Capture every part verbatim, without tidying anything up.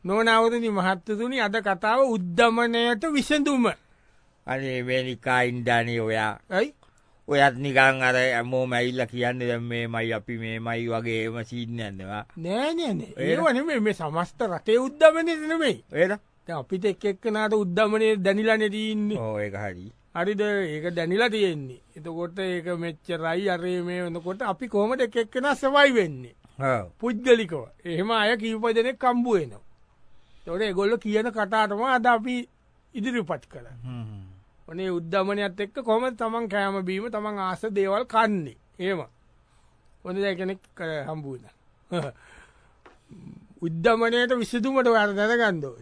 නොනවරණි මහත්තතුනි අද කතාව උද්ධමනයට විසඳුම. අනේ මේනිකා ඉන්ඩානේ ඔයා ඇයි ඔයත් නිකං අර ඇමෝ මැයිල්ල කියන්න දැම් මේ මයි අපි මේ මයි වගේ එම සිීන්න ඇන්නවා නෑනෑනේ ඒවන මේ සමස්ත රටේ උද්ධමනය නෙමෙයි ඒද අපිට එක් එක්කනාට උද්ධමනය දැනිලනෙටඉන්න ඕ එක හරි හරිද ඒක දැනිලා තියෙන්නේ එතකොට ඒක මෙච්චරයි අරේ මේ වනකොට අපි කොහමට එක එක්කෙන සවයි වෙන්නේ පුද්ගලිකව එහෙම අය කීප දෙනෙක් කම්බුවනවා තොට ගොල්ල කියන කටාටම අද අපි ඉදිරිපත් කළ ඔනේ උද්ධමනයත් එක්ක කොම තමන් කෑම බීම තමන් ආස දේවල් කන්නේ ඒම හොඳ දැකනෙක් හම්බුවන උද්ධමනයට විසිදුමට වැර දැනගන්දෝ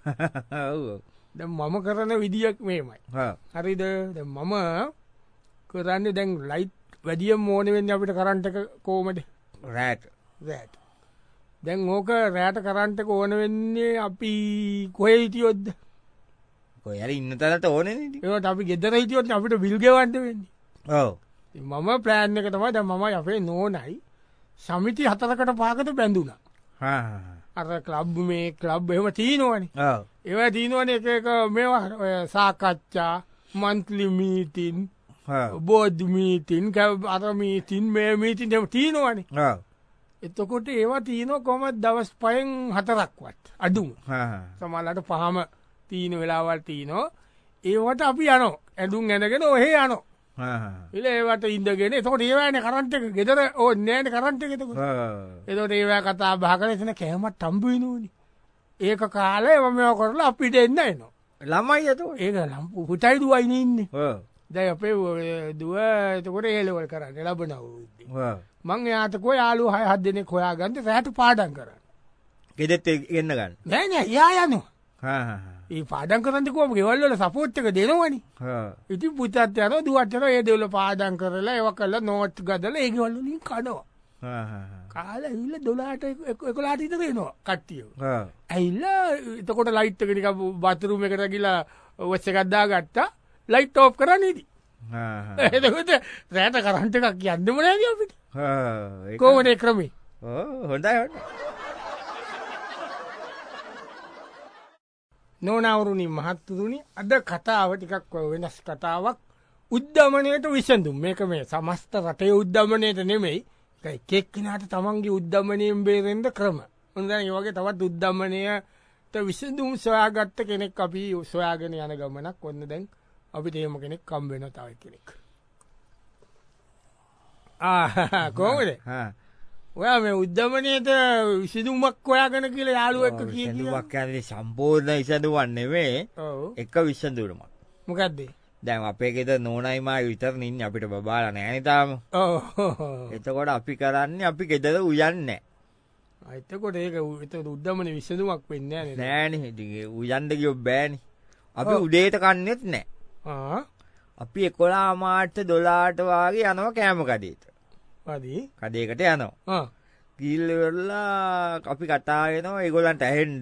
ද මම කරන විදිියක් මේමයි හරිද මම කරන්න දැන් ලයිට් වැඩිය මෝනවෙන්න අපිට කරන්ටක කෝමට රෑට රෑට දැන් ඕක රෑට කරන්ටක ඕන වෙන්නේ අපි කොය හිටියොද්ද ය ඉන්න තරට ඕන ඒට අපි ගෙදර හිටියොත් අපිට බිල්ගවන්ට වෙන්නේ ඔව මම ප්ලෑන් එක තමයි ද මම අපේ නෝනයි සමිති හතරකට පාකට බැඳුන අර කලබ් මේ කලබ් එහෙම තිීනවන ඒව තිීනවන එක එක මේවා සාකච්ඡා මන්තලි මීතින් බෝධ මීතින් අර මීතින් මේ මීතින් එම තිීනවන එතකොට ඒවා තියනෝ කොමත් දවස් පයෙන් හතරක්වත් අඩුම සමල්ලට පහම තීන වෙලාවල් තියනෝ ඒවට අපි යනෝ ඇඳුම් ඇනගෙන ඔහේ යනෝ එල ඒවට ඉන්දගෙන තොට ඒවන කරන්ට එක ගෙදර ඕ නෑන කරන්ට එකෙතක එතොට ඒවා කතා භාකර එතන කෑමත් තම්බුවනූනි ඒක කාලය මම කරලා අපිට එන්න එනවා ළමයි ඇත ඒක ලම්පු හුටයි දුවයින ඉන්න දැ අපේ දුව එතකොට ඒලවල් කරන්න ලබනව මං යාතකෝ යාලු හය හත් දෙනෙ කොයා ගන්ත රෑට පාඩන් කරන්න ගෙදෙත් එන්න ගන්න නෑන යා යනවා ඒ පාඩන් කරන්නකෝම ගෙවල්ල සපෝට්ක දෙනවනි ඉතින් පුතත් යන දුවටන ඒ දෙවල පාඩන් කරලා ඒව කල්ල නෝට් ගදල ඒගවල්ලින් කනවා කාල ඉල්ල දොලාට එකලාට ඉතරෙනවා කට්ටිය ඇයිල්ල එතකොට ලයිට්කනික බතුරුම එකට කියලා ඔස්සකද්දා ගත්තා ලයිට් ඕප් කරන්නේදී එතකොට රෑට කරන්ට එකක් කියන්නම නෑද අපිට කෝමන ක්‍රමේ හොඳයි නොනවරුණි මහත්තුරුණි අද කතාව ටිකක් වෙනස් කතාවක් උද්ධමනයට විසඳුම් මේක මේ සමස්ත රටේ උද්ධමනයට නෙමෙයි කෙක්කිනාට තමන්ගේ උද්ධමනයෙන් බේරෙන්ද ක්‍රම හොඳ ඒවගේ තවත් උද්ධමනයට විසඳුම් සොයාගත්ත කෙනෙක් අපි සොයාගෙන යන ගමනක් ඔන්න දැන් අපි තේම කෙනෙක් කම්බෙන තව කෙනෙක් කෝමද ඔයා මේ උද්ධමනයට විසිදුමක් ඔයාගන කියල යාලුව එක කියලක් ඇ සම්පූර්ණ ඉසඳුවන්නෙවේ එක විශ්සඳුරමක් මොකක්දේ දැන් අපේකෙත නෝනයිමා විතරනින් අපිට බාල නෑනතාම එතකොට අපි කරන්න අපි ගෙදර උයන්න අතකොට ඒක උද්ධමන විසඳුමක් වෙන්න නෑන උයන්දගියෝ බෑනි අපි උඩේට කන්නෙත් නෑ අපි එකොලා අමාට්ට දොලාට වගේ යනව කෑම කඩේට කඩේකට යනවා ගිල්ලවෙල්ලා අපි කතාගෙනවා ඒගොලන්ට ඇහෙන්ඩ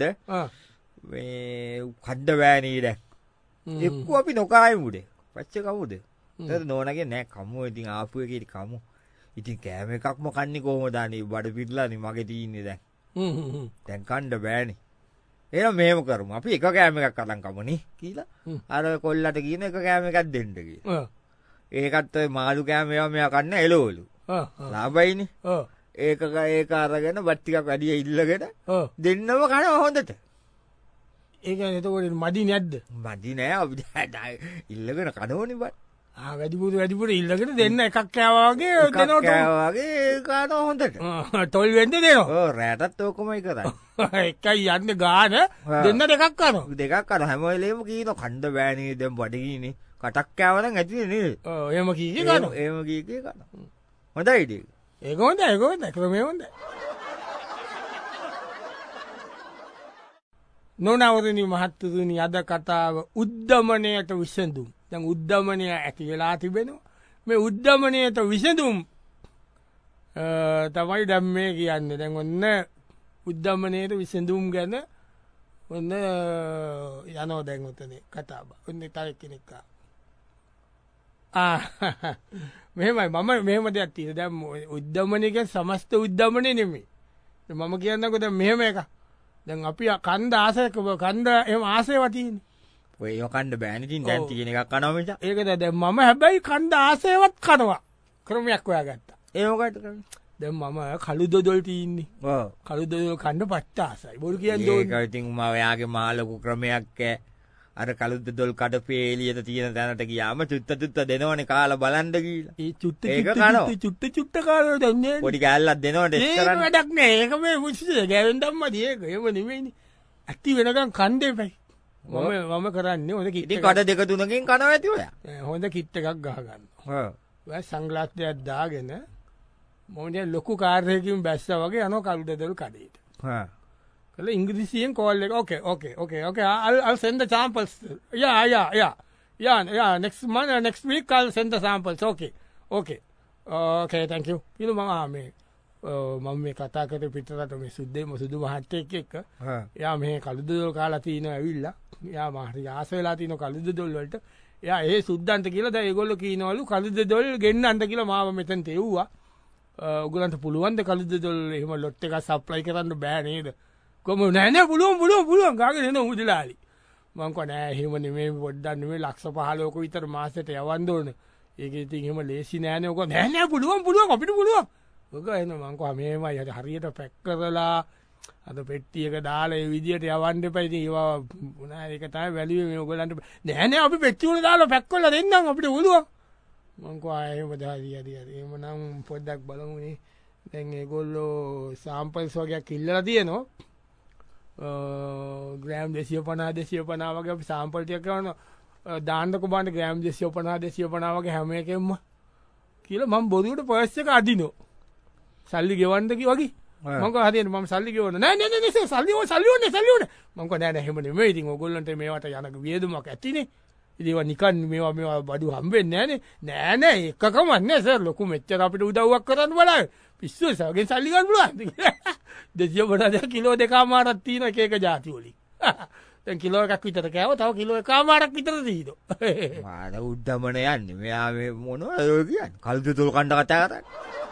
කඩ්ඩ බෑනී දැක් එක්කු අපි නොකායමුඩේ පච්ච කමුද නෝනගේ නෑ කමු ඉතින් ආපුයකට කමු ඉතින් කෑම එකක්ම කන්නේ කෝමදානී බඩ පිල්ලානි මගේ තියන්නේ දැන් තැන් කණ්ඩ බෑනි ඒ මේම කරම අපි එක කෑම එකක් කතන් කමනි කියලා අර කොල්ලට කියන එක කෑම එකක් දෙන්නකි ඒකත් මාළු කෑමවා මෙයා කන්න එලෝලු ලාබයිනි ඒක ඒක අරගෙන බට්ටිකක් වැඩිය ඉල්ලගෙන දෙන්නම කන හොඳට ඒක එතකොට මදි නැද්ද මදි නෑ අපි ඉල්ලගෙන කනෝනි බට වැඩිපුර වැඩිපුර ඉල්ලගෙන දෙන්න එකක් කෑවාගේ කෑවාගේ කාන හොඳට තොල් වෙන්ද දෙනවා රෑටත් ඕකොමයි කරන්න එකයි යන්න ගාන දෙන්න දෙකක් කන දෙකක් කර හැමලේම කීන කණ්ඩ බෑනී දෙම් බඩගීන කටක් කෑවන ඇති නේ එම කී කන ඒම කීකේ කන හොඳයිට ඒක හොඳ ඒකොද ක්‍රමය හොඳ නොනවරණි මහත්තතුනි අද කතාව උද්ධමනයට විසඳුම් දැන් උද්ධමනය ඇති වෙලා තිබෙනවා මේ උද්ධමනයට විසඳුම් තමයි දැම් මේ කියන්න දැන් ඔන්න උද්ධමනයට විසඳුම් ගැන ඔන්න යනෝ දැන් ඔතනේ කතාබ ඔන්න තර කෙනෙක්කා මෙමයි මම මෙහම දෙයක් තිය දැම් උද්ධමනක සමස්ත උද්ධමනය නෙමේ මම කියන්නකොට මෙහෙම එක දැන් අපි කන්ද ආසයක කන්ද එම ආසයව තියෙන්නේ. ඔය ඒක කන්න බෑනේ ඉතින් දැන් තියෙන එකක් කනවා මිස. ඒකද දැන් මම හැබැයි කන්ද ආසයවත් කනවා. ක්‍රමයක් හොයාගත්තා. ඒ මොකටද කරන්නේ? දැන් මම කළු දොඩොල් තින්නේ. ඔව්. කළු දොඩොල් කන්න පච්ච ආසයි. බොරු කියන්නේ ඕනේ. ඒක ඉතින් මම ඔයාගේ මහ ලොකු ක්‍රමයක් ඈ. අර කළු දොඩොල් කඩපේ එළියට තියෙන තැනට ගියාම චුත්ත චුත්ත දෙනවනේ කාලා බලන්න ගිහලා. ඒ චුත්ත චුත්ත චුත්ත චුත්ත කාලා දෙන්නේ. පොඩි කෑල්ලක් දෙනවට ඒක කරන්න. ඒක වැඩක් නෑ. ඒක මේ මුස්සිද ගෑවෙන් ධම්මදී ඒක. එහෙම නෙමෙයිනේ. ඇටි වෙනකන් කන් දෙපයි. මම මම කරන්නේ හොඳ කිට් එකක්. ඉතින් කඩ දෙක තුනකින් කනවා ඇති ඔයා. හොඳ කිට් එකක් ගහ ගන්නවා. ඔව්. ඔය සංග්ලාස් දෙකක් දාගෙන මොන්නේ ලොකු කාර් එකකින් බැස්සා වගේ යනවා කළු දොඩොල් කඩේට. හා. කළ ඉංග්‍රීසියෙන් කෝල් එක ඕකේ ඕකේ ඕකේ ඕකේ I'll I'll send the samples. Yeah yeah yeah. Yeah yeah next month uh, next week I'll send the samples. Okay. Okay. Uh, okay thank you. ඊළඟ මම ආ මේ මම මේ කතා කරේ පිටරට මේ සුද්දේ මොසුදු මහත්තයෙක් එක්ක. හා. එයා මේ කළු දොඩොල් කාලා තිනවා ඇවිල්ලා. එයා මාහරි ආස වෙලා තිනවා කළු දොඩොල් වලට. එයා ඒ සුද්දන්ට කියලා දැන් ඒගොල්ලෝ කියනවලු කළු දොඩොල් ගෙන්නන්න කියලා මාව මෙතෙන් තෙව්වා. ඔයගොල්ලන්ට පුළුවන් ද කළු දොඩොල් එහෙම ලොට් එකක් සප්ලයි කරන්න බෑ නේද? කොහොම නෑ නෑ පුළුවන් පුළුවන් පුළුවන් ගාගෙන එන මුදලාලි. මං කෝ නෑ එහෙම නෙමෙයි පොඩ්ඩක් නෙමෙයි ලක්ෂ පහළොවක විතර මාසෙට යවන්න ඕන. ඒක ඉතින් එහෙම ලේසි නෑනේ ඔක නෑ නෑ පුළුවන් පුළුවන් අපිට පුළුවන්. ඔක එන මං කෝ මේමයි හරියට පැක් කරලා අද පෙට්ටියක දාලා ඒ විදියට යවන්න එපා. ඉතින් ඒවා මොනා ඒක තමයි වැලියු මේ ඔයගොල්ලන්ට නෑ නෑ අපි පෙට්ටි වල දාලා පැක් කරලා දෙන්නම් අපිට පුළුවන්. මං කෝ ආ එහෙම දාරි හරි හරි එහෙමනම් පොඩ්ඩක් බලමුනේ. දැන් ඒගොල්ලෝ සාම්පල්ස් වගේක් ඉල්ලලා තියෙනවා. ග්‍රෑම් දෙසිය පනා දෙසිය පනා වගේ අපි සාම්පල් ටිකක් කරනවා. දාන්නකො බලන්න ග්‍රෑම් දෙසිය පනා දෙසිය පනා වගේ හැම එකෙම කියලා මම බොරුවට පර්ස් එක අදිනෝ. සල්ලි ගෙවන්නද කි වගේ. මම කෝ හරියට මම සල්ලි ගෙවන්න. නෑ නෑ නෑ සල්ලි ඕන සල්ලි ඕනේ සල්ලි ඕනේ. මම කෝ නෑ නෑ එහෙම නෙමෙයි. ඉතින් ඔයගොල්ලන්ට මේවට යන වියදමක් ඇතිනේ. ඉතින් ඒවා නිකන් මේවා මේවා බඩු හම්බෙන්නේ නෑනේ. නෑ නෑ එකකම නෑ සර් ලොකු මෙච්චර අපිට උදව්වක් කරන්න බලන්න. පිස්සු සවගෙන් සල්ලි ගන්න පුළුවන්. දෙසිය පනහක් කිලෝ දෙකමාරක් තියෙන එක එක જાති වලින්. දැන් කිලෝ එකක් විතර කෑව තව කිලෝ එකමාරක් විතර දීනෝ. මාන උද්දමන යන්නේ. මෙයා මේ මොනවද ඔය කියන්නේ? කළු දොඩොල් කණ්ඩ කතා කරන්නේ.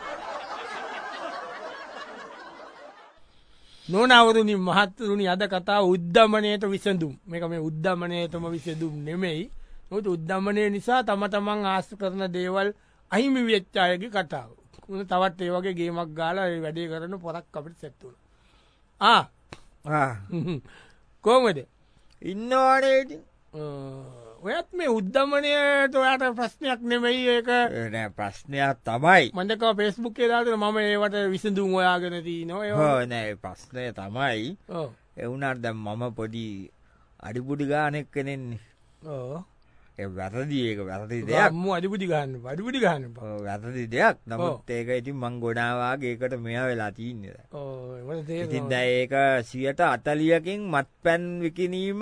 නෝනාවරුනි මහත්තුරුනි අද කතාව උද්දමනයට විසඳුම්. මේක මේ උද්දමනයටම විසඳුම් නෙමෙයි. මොකද උද්දමනය නිසා තම තමන් ආස කරන දේවල් අහිමි වෙච්ච අයගේ කතාව. උන තවත් ඒ වගේ ගේමක් ගාලා ඒ වැඩේ කරන පොරක් අපිට සෙට් වුණා. ආ ආ කොහමද? ඉන්නවනේ ඉතින්. ඔයත් මේ උද්දමනයට ඔයාට ප්‍රශ්නයක් නෙමෙයි ඒක. නෑ ප්‍රශ්නයක් තමයි. මම දැක්කා Facebook එකේ දාලා මම ඒවට විසඳුම් හොයාගෙන තිනවා. ඔව් නෑ ප්‍රශ්නය තමයි. ඔව්. ඒ වුණාට දැන් මම පොඩි අඩිපුඩි ගානෙක් කෙනෙන්නේ. ඔව්. ඒ වැරදි ඒක වැරදි දෙයක්. අම්මෝ අඩිපුඩි ගන්න. අඩිපුඩි ගන්න. ඔව් වැරදි දෙයක්. නමුත් ඒක ඉතින් මං ගොඩාක් වාගේ ඒකට මෙයා වෙලා තින්නේ දැන්. ඔව් මට තේරෙනවා. ඉතින් දැන් ඒක සියයට අතලියකින් මත්පැන් විකිණීම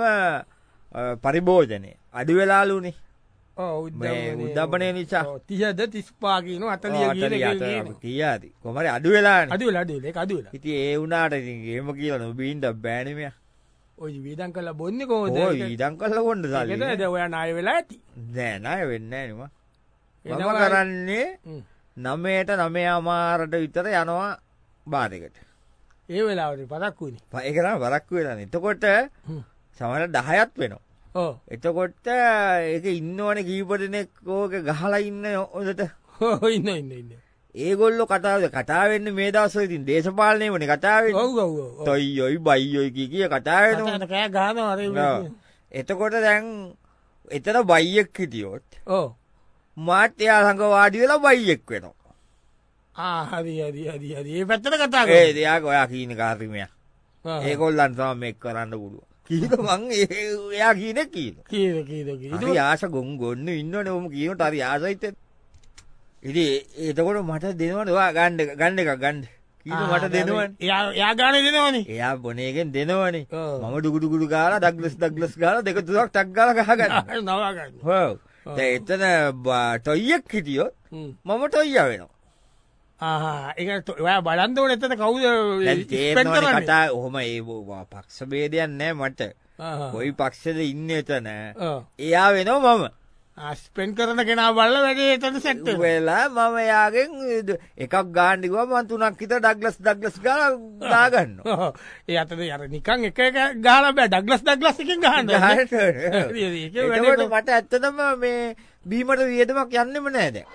පරිභෝජනය අඩු වෙලාලුනේ. ඔව් උද්දමනය නිසා. ඔව් තිහද තිස්පහ කියන අතලිය කියන එක කීයද? කොහමද අඩු වෙලානේ. අඩු වෙලා අඩු වෙලා ඒක අඩු වෙලා. ඉතින් ඒ වුණාට ඉතින් එහෙම කියලා නොබින්ද බෑනේ මෙයා. ඔය වීදම් කරලා බොන්නේ කොහොමද? ඔය වීදම් කරලා බොන්න සල්ලි. ඒකද ඔයා ණය වෙලා ඇති. නෑ ණය වෙන්නේ නෑ නේ මම. කරන්නේ නවයට නවමාරට විතර යනවා බාර් එකට. ඒ වෙලාවට පරක්කු වෙන්නේ. ඒක තමයි පරක්කු වෙලානේ. එතකොට සමහර දහයක් වෙනවා. ඔව්. එතකොට ඒක ඉන්නවනේ කීප දෙනෙක් ඕක ගහලා ඉන්න හොඳට. ඔව් ඉන්න ඉන්න ඉන්න. ඒගොල්ලෝ කතාවද කතා වෙන්නේ මේ දවස්වල ඉතින් දේශපාලනයමනේ කතා වෙන්නේ. ඔව් ඔව් ඔව්. තොයියොයි බයියොයි කී කී කතා වෙනවා. කතා කෑ ගහනවා අර. එතකොට දැන් එතන බයියෙක් හිටියොත්. ඔව්. මාත් එයා ළඟ වාඩි වෙලා බයියෙක් වෙනවා. ආ හරි හරි හරි හරි. මේ පැත්තට කතා කරනවා. ඒ එයා ඔයා කීන කාර්යමයා. ඒගොල්ලන් තමයි මේක කරන්න පුළුවන්. කීක මං එයා කීනේ කීන. කීන කීන කීන. හරි ආස ගොන් ගොන්න ඉන්නවනේ ඔම කීනට හරි ආසයිත්. ඉතින් එතකොට මට දෙනවනේ ඔයා ගන්න ගන්න එකක් ගන්න. කීන මට දෙනවනේ. එයා එයා ගානේ දෙනවනේ. එයා බොනේගෙන් දෙනවනේ. මම ඩුගු ඩුගු ගාලා ඩග්ලස් ඩග්ලස් ගාලා දෙක තුනක් ටක් ගාලා ගහගන්න. නවා ගන්න. ඔව්. දැන් එතන ටොයියක් හිටියොත් මම ටොයියා වෙනවා. ආහා ඒක ඔයා බලන්න ඕනේ එතන කවුද ස්පෙන්ඩ් කරන්නේ කතා ඔහොම ඒ පක්ෂ ભેදයක් නැහැ මට. කොයි පක්ෂෙද ඉන්නේ එතන. එයා වෙනවා මම. ස්පෙන් කරන කෙනා බල්ල වැඩේ එතන සෙට් වෙලා මම යාගෙන් එකක් ගාන්න කිව්වා මං තුනක් විතර ඩග්ලස් ඩග්ලස් ගාලා දාගන්නවා. ඒ අතර අර නිකන් එක එක ගහලා බෑ ඩග්ලස් ඩග්ලස් එකකින් ගහන්න. ඒකට මට ඇත්තටම මේ බීමට වියදමක් යන්නෙම නෑ දැන්.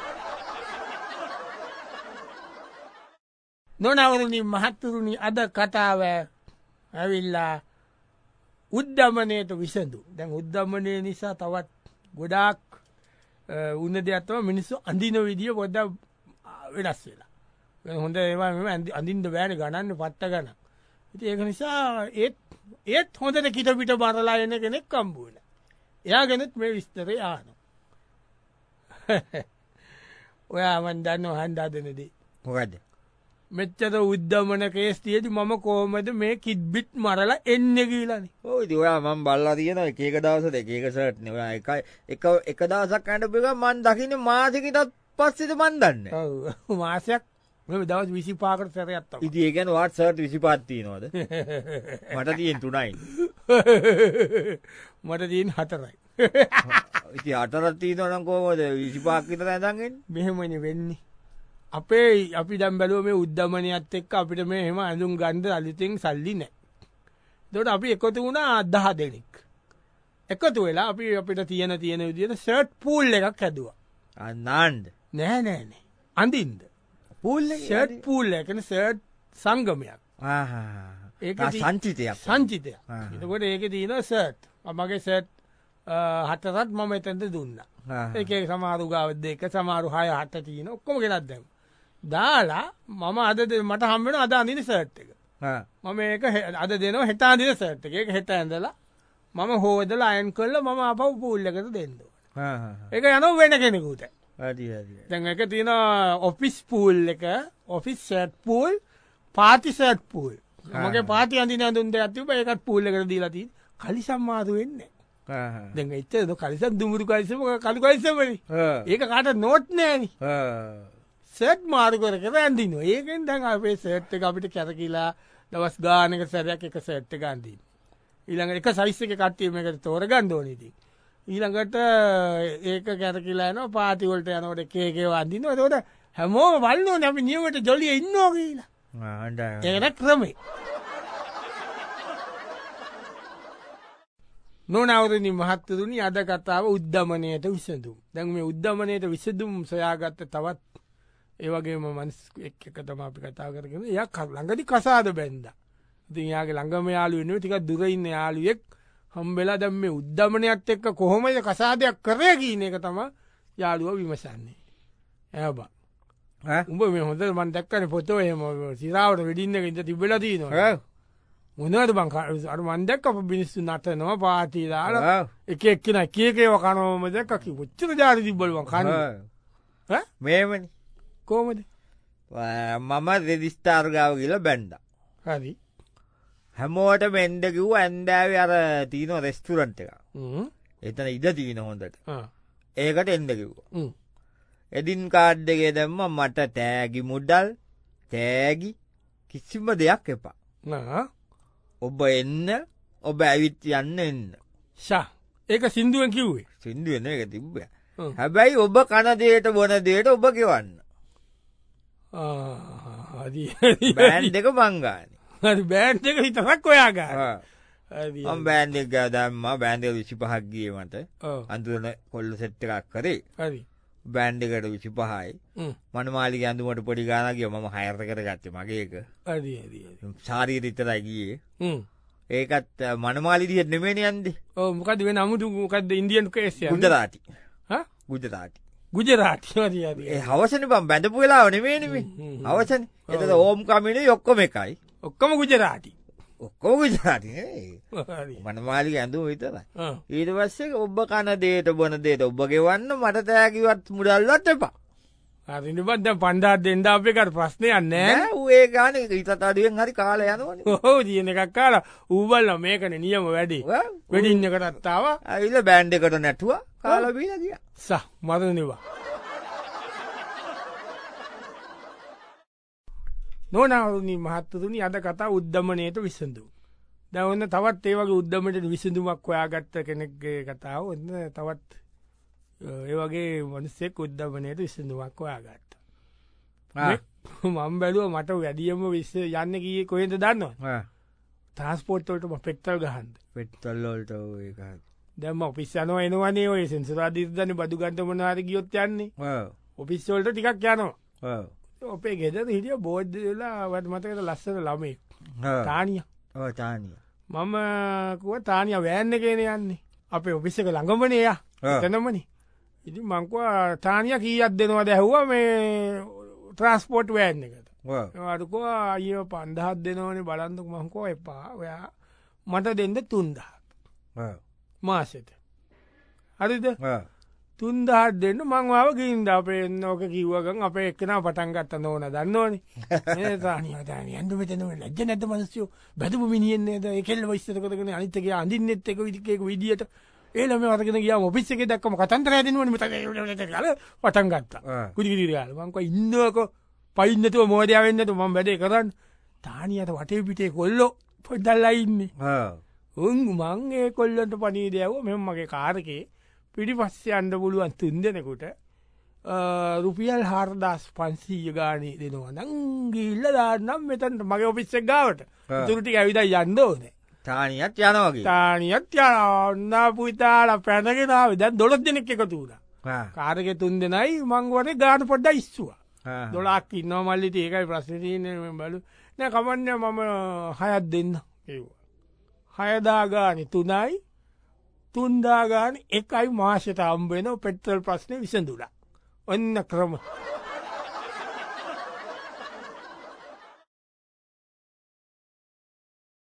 නොනවරුනි මහත්තුරුනි අද කතාව ඇවිල්ලා උද්දමනයට විසඳු. දැන් උද්දමනය නිසා තවත් ගොඩාක් උන්න දෙයක්ත්තව මිනිස්සු අඳින විදිිය පොඩ වෙනස් වෙලා හොඳ ඒවා මෙම අඳින්ට බෑන ගණන්න පත්ත ගන ඉති ඒක නිසා ඒත් ඒත් හොඳට කිට පිට බරලා එන කෙනෙක් කම්බුවන එයා ගැනෙත් මේ විස්තරේ ආන ඔයාමන් දන්න හන්ඩාදනදී මොකද මෙච්චත උද්දමන කේස්තියති මම කෝමද මේ කිඩ්බිට් මරලා එන්න කියලනි ඕයි ඔයා මම් බල්ලා තියෙන එක දවස දෙක සට්න එකයි එක එක දවසක් ඇට පික මන් දකින මාසකටත් පස්සෙත මන්දන්න මාසයක් දවස් විසි පාකට සැරයත්ත ඉති ඒගැන වාට සර්ට විසි පත්තිී නොද මට තියෙන් තුනයි මට තියෙන් හතරයි ඉති අටරත්තිී නොනම් කෝමද විසිපාක්කිත ඇදන්ගෙන් මෙහෙමනි වෙන්නේ අපේ අපි දම් බැලුව මේ උද්දමනයත් එක්ක අපිට මේ හෙම ඇඳුම් ගන්ධ අලිතෙන් සල්ලි නෑ දොට අපි එකතු වුණා අදහ දෙනෙක් එකතු වෙලා අපි අපිට තියෙන තියෙන විදිට සර්ට් පූල් එකක් හැදවා අන්නාන්ඩ නෑ නෑනේ අඳින්ද පූල් ෂර්ට් පූල් එකන සර්ට් සංගමයක් ඒ සංචිතයක් සංචිතය එතකොට ඒක තියන සර්ට් මගේ සර්ට් හටරත් මම එතැන්ට දුන්න එක සමාරු ගාවද එක සමාරු හය හට තියන ඔක්කොම ගෙනත් දැම දාලා මම අද මට හම්බෙන අද අඳින සර්ට් එක මම ඒක අද දෙනවා හෙතා දින සර්ට් එක හෙට ඇඳලා මම හෝදල අයන් කල්ල මම අප පූල්ලකට දෙන්න එක යනු වෙන කෙනෙකුට දැන් එක තියෙන ඔෆිස් පූල් එක ඔෆිස් සට් පූල් පාති සට් පූල් මගේ පාති අඳින දුන්ට ඇතිව එකත් පූල්ල එකට දීලති කලි සම්මාතු වෙන්න දැ එච්ච කලිසක් දුමුරු කලිසම කලු කලිසමනි ඒක කාට නොට් නෑන සට් මාරු කර කර ඇඳින ඒකෙන් දැන් අපේ සට් එක අපිට කැරකිලා දවස් ගානක සැරයක් එක සැට්ට ගන්දීම ඊළඟ එක සයිස්ස එක කට්ටීම එකට තෝර ගන්දෝනීති ඊළඟට ඒක කැරකිලාන පාතිවලට යනවට එකේකේ වන්දින තොට හැමෝ වල්ලෝ නැමි නියමට ජොලිය ඉන්නෝ කියලා ඒට ක්‍රමේ නොනවරනි මහත්තරුණි අද කතාව උද්දමනයට විසඳුම් දැන් මේ උද්දමනයට විසඳුම් සොයාගත්ත තවත් ඒවගේම මන්ස් එක් එක තම අපි කතා කරගෙන යක් ළඟදි කසාද බැන්ද ඉතින් යාගේ ළඟම යාලු වෙනුව ටික දුරඉන්න යාලුවෙක් හම්බෙලා දැම් මේ උද්දමනයක්ත් එක්ක කොහොමද කසාදයක් කරය කියන එක තම යාළුව විමසන්නේ ඇබා උඹ මේ හොඳ මන් දැක්කන පොතෝ එම සිරාවට වෙඩින්න ඉද තිබලදී නවා මොනවට බං අර මන්දැක් අප බිනිස්සු නටනවා පාතිලාල එක එක්කෙන කියකේව කනෝම දැක්කකි පුච්චර ජාති තිබ්බලුවන් කන්න මේමනි කෝමද මම රෙදිස්ථාර්ගාව කියල බැන්ඩ හරි හැමෝට මෙන්ඩකිව් ඇන්දෑව අර තියන රෙස්ටරන්ට් එක එතන ඉද තියන හොඳට ඒකට එන්ඩකිව් එදින් කාඩ්ඩගේ දැම්ම මට තෑගි මුඩල් තෑගි කිසිම දෙයක් එපා ඔබ එන්න ඔබ ඇවිත් යන්න එන්න ශා ඒක සිින්දුවෙන් කිව්වේ සිින්දුවන එක තිබ්බ හැබැයි ඔබ කනදේට බොන දේට ඔබ ගෙවන්න බෑන් දෙක මංගාන බෑන්් එක හිතසක් ඔයාගා බෑන්් එක දම්ම බෑන්ඩ විසි පහක් ගිය මට අන්තුරන කොල්ල සෙට්ට එකක් කරේ හරි බෑන්්ඩ එකට විසි පහයි මනමාලි ඇඳුමට පොඩි ගානගේ මම හයර්ත කර ගත්ත මගේ එක සාරී රිතරයි ගියේ ඒකත් මනමාලිදිියත් නෙමේන යන්ද මොකද වෙන අමුතු මොකක්ද ඉන්දියන් කේස ගුජරාටි ගුජරාටි ගුජරාටි හවසන බම් බැඳපු වෙලා නෙමේනම අවසන එතද ඕම් කමින ඔක්කොම එකයි ඔක්කම ගුජරාටි ඔක්කෝ ගුජරාටි මනමාලි ඇඳුම විතරයි ඊට පස්සේ ඔබ කන දේට බොන දේට ඔබගෙවන්න මට තෑකිවත් මුඩල්ලට එපා හරිනි බද පණ්ඩාත් දෙන්ඩ අපකට ප්‍රශ්නය නෑ ඒ ගාන ඉතත් අඩුවෙන් හරි කාල යනවන හෝ දියන එකක් කාලා ඌබල්ල මේකන නියම වැඩි වැඩින්න කරත්තාව ඇවිල බෑන්්ඩ එකට නැටුව කාලබීල කිය සහ මරනවා නොනවරුණි මහත්තතුනි අද කතා උද්දමනයට විසඳු දැවන්න තවත් ඒවගේ උද්දමට විසඳුමක් ඔයා ගත්ත කෙනෙක්ගේ කතාව ඔන්න තවත් ඒ වගේ මනුස්සෙක් උද්දමනයට විසඳුවක් හොයාගත්ත. මම බැලුව මට වැඩියම විස්ස යන්න කිය කොහෙද දන්නවා ට්‍රන්ස්පෝර්ට්වලට පෙක්ටල් ගහන්ද පෙට්තල්ලෝල්ට දැම ඔපිස්සනෝ එනවනේ ඔය සෙන්සරාධීර්ධන බදුගන්ට මනාර ගියොත් යන්නේ ඔපිස්සෝල්ට ටිකක් යනවා ඔපේ ගෙදර හිටිය බෝඩ්දලා වට මතකට ලස්සන ළමෙක් තානිය තානිය මම kuව තානිය වෑන්න කියන යන්නේ අපේ ඔපිස්ස එක ළඟමනයා තැනමනි ඉති මංකවා තානිය කීයක් දෙනවා දැහුව මේ ට්‍රන්ස්පෝට් වෑන්න එකට අඩකෝ අය පන්දහත් දෙනවනේ බලන්දුක් මංකෝ එපා ඔයා මට දෙන්න තුන්දහ මාසෙත හරිද තුන්දහත් දෙන්න මංවාව ගින්ද අපේ ඕක කිව්වගන් අප එක්කන පටන්ගත්ත නොවන දන්නවනේ ඒතානීතාන ඇඳ මෙතනව ලජ්ජ නැත මනස්යෝ බැදපු මිනිියෙන්නේද එකෙල් වයිස්ත කරන අනිතක අඳින්නෙත් එක විදිකෙක විදිට ඒලම වරගෙන ගිය ඔපිස්සක දක්කම කතන්තර ඇදනුවන මත කල පටන්ගත්තා කුදිරියාල මංක ඉන්නක පයින්නතුව මෝදයාවෙන්නතු මම වැඩේ කරන්න තානියට වටේ පිටේ කොල්ලො පොඩ්දල්ලයින්නේ උන් මංගේ කොල්ලට පනීදයව මෙම මගේ කාරකේ පිටි පස්සේ අන්ඩ පුළුවන් තුන් දෙනෙකුට රුපියල් හාරදස් පන්සීය ගානී දෙනවා නංගිල්ල දාන්නම් මෙතන්ට මගේ ඔපිස්සක් ගාවට තුරටි ඇවිද යන්දෝනේ තානියත් යනවගේ තානියත් යන්න පුතාල පැනගෙනාව දැන් දොළොත් දෙනෙක් එකතු වුණා කාරක තුන් දෙනයි මංගවට ගාන පොඩ්ඩ ඉස්සවා දොලාක් ඉන්නවා මල්ලිට ඒකයි ප්‍රශ්නතියන බලු නෑ කමන්න මම හයත් දෙන්න ඒවා හයදාගානි තුනයි තුන්දාගාන එකයි මාශයට අම්බෙන පෙට්‍රල් ප්‍රශ්නය විසඳුලා ඔන්න ක්‍රම